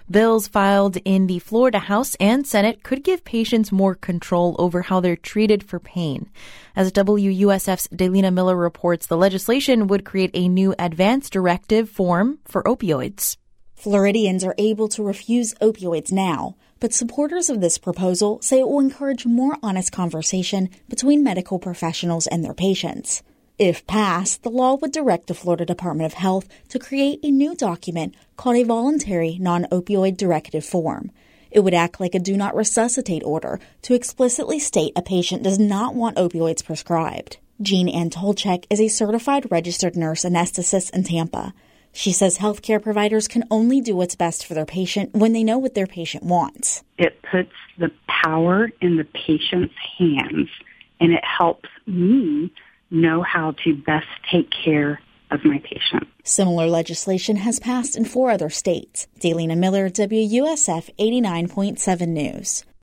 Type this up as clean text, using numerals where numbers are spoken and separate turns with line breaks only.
Bills filed in the Florida House and Senate could give patients more control over how they're treated for pain. As WUSF's Delina Miller reports, the legislation would create a new advance directive form for opioids.
Floridians are able to refuse opioids now, but supporters of this proposal say it will encourage more honest conversation between medical professionals and their patients. If passed, the law would direct the Florida Department of Health to create a new document called a voluntary non-opioid directive form. It would act like a do not resuscitate order to explicitly state a patient does not want opioids prescribed. Jean Ann Tolchek is a certified registered nurse anesthetist in Tampa. She says healthcare providers can only do what's best for their patient when they know what their patient wants.
It puts the power in the patient's hands, and it helps me know how to best take care of my patient.
Similar legislation has passed in 4 other states. Delina Miller, WUSF 89.7 News.